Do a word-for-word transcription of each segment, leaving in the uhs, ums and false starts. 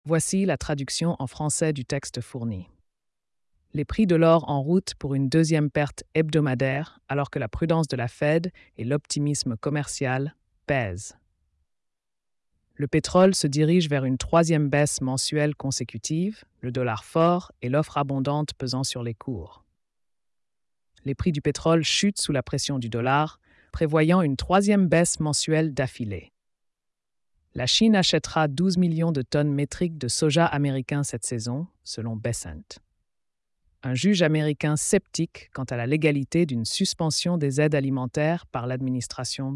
Voici la traduction en français du texte fourni. Les prix de l'or en route pour une deuxième perte hebdomadaire alors que la prudence de la Fed et l'optimisme commercial pèsent. Le pétrole se dirige vers une troisième baisse mensuelle consécutive, le dollar fort et l'offre abondante pesant sur les cours. Les prix du pétrole chutent sous la pression du dollar, prévoyant une troisième baisse mensuelle d'affilée. La Chine achètera douze millions de tonnes métriques de soja américain cette saison, selon Bessent. Un juge américain sceptique quant à la légalité d'une suspension des aides alimentaires par l'administration.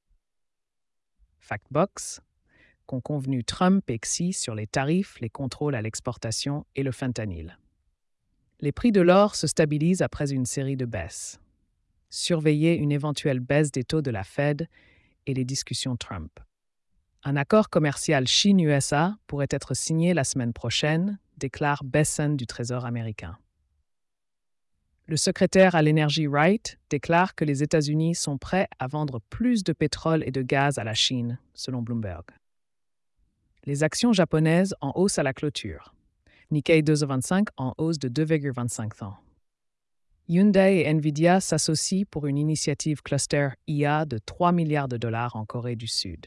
Factbox, qu'ont convenu Trump et Xi sur les tarifs, les contrôles à l'exportation et le fentanyl. Les prix de l'or se stabilisent après une série de baisses. Surveillez une éventuelle baisse des taux de la Fed et les discussions Trump. Un accord commercial Chine-U S A pourrait être signé la semaine prochaine, déclare Bessent du Trésor américain. Le secrétaire à l'énergie Wright déclare que les États-Unis sont prêts à vendre plus de pétrole et de gaz à la Chine, selon Bloomberg. Les actions japonaises en hausse à la clôture. Nikkei deux cent vingt-cinq en hausse de deux virgule vingt-cinq pour cent. Hyundai et Nvidia s'associent pour une initiative cluster I A de trois milliards de dollars en Corée du Sud.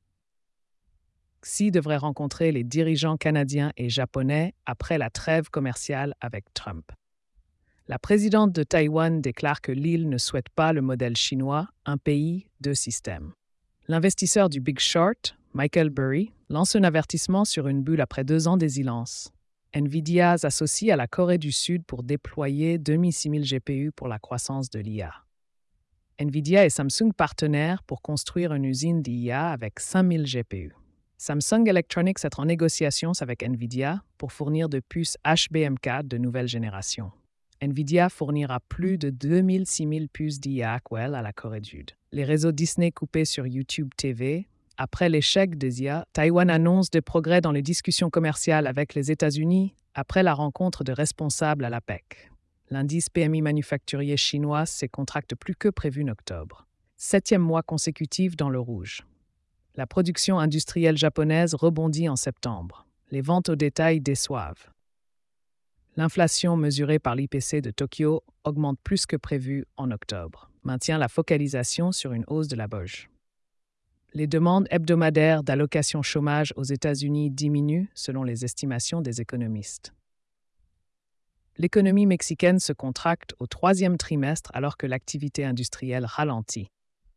Xi devrait rencontrer les dirigeants canadiens et japonais après la trêve commerciale avec Trump. La présidente de Taïwan déclare que l'île ne souhaite pas le modèle chinois, un pays, deux systèmes. L'investisseur du Big Short, Michael Burry, lance un avertissement sur une bulle après deux ans d'hésilance. Nvidia s'associe à la Corée du Sud pour déployer deux mille six mille G P U pour la croissance de l'I A. Nvidia et Samsung partenaires pour construire une usine d'I A avec cinq mille G P U. Samsung Electronics est en négociation avec Nvidia pour fournir de puces H B M quatre de nouvelle génération. Nvidia fournira plus de deux mille six mille puces d'I A Quell à la Corée du Sud. Les réseaux Disney coupés sur YouTube T V. Après l'échec des I A, Taïwan annonce des progrès dans les discussions commerciales avec les États-Unis après la rencontre de responsables à l'APEC. L'indice P M I manufacturier chinois se contracte plus que prévu en octobre. Septième mois consécutif dans le rouge. La production industrielle japonaise rebondit en septembre. Les ventes au détail déçoivent. L'inflation mesurée par l'I P C de Tokyo augmente plus que prévu en octobre, maintient la focalisation sur une hausse de la bourse. Les demandes hebdomadaires d'allocation chômage aux États-Unis diminuent selon les estimations des économistes. L'économie mexicaine se contracte au troisième trimestre alors que l'activité industrielle ralentit.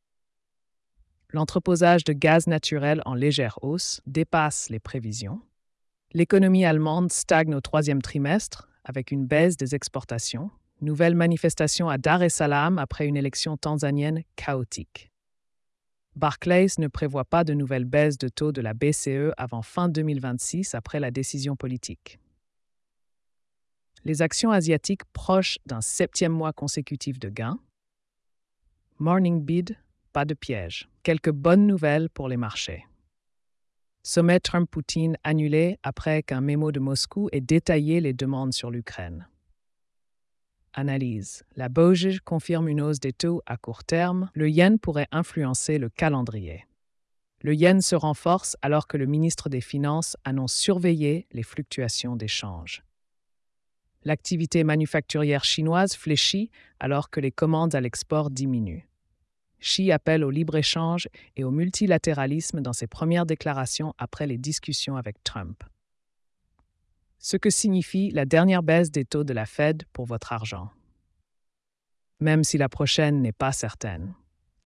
L'entreposage de gaz naturel en légère hausse dépasse les prévisions. L'économie allemande stagne au troisième trimestre avec une baisse des exportations. Nouvelle manifestation à Dar es Salaam après une élection tanzanienne chaotique. Barclays ne prévoit pas de nouvelles baisses de taux de la B C E avant fin deux mille vingt-six après la décision politique. Les actions asiatiques proches d'un septième mois consécutif de gains. Morning bid, pas de piège. Quelques bonnes nouvelles pour les marchés. Sommet Trump-Poutine annulé après qu'un mémo de Moscou ait détaillé les demandes sur l'Ukraine. Analyse. La Bourse confirme une hausse des taux à court terme. Le yen pourrait influencer le calendrier. Le yen se renforce alors que le ministre des Finances annonce surveiller les fluctuations des changes. L'activité manufacturière chinoise fléchit alors que les commandes à l'export diminuent. Xi appelle au libre-échange et au multilatéralisme dans ses premières déclarations après les discussions avec Trump. Ce que signifie la dernière baisse des taux de la Fed pour votre argent. Même si la prochaine n'est pas certaine.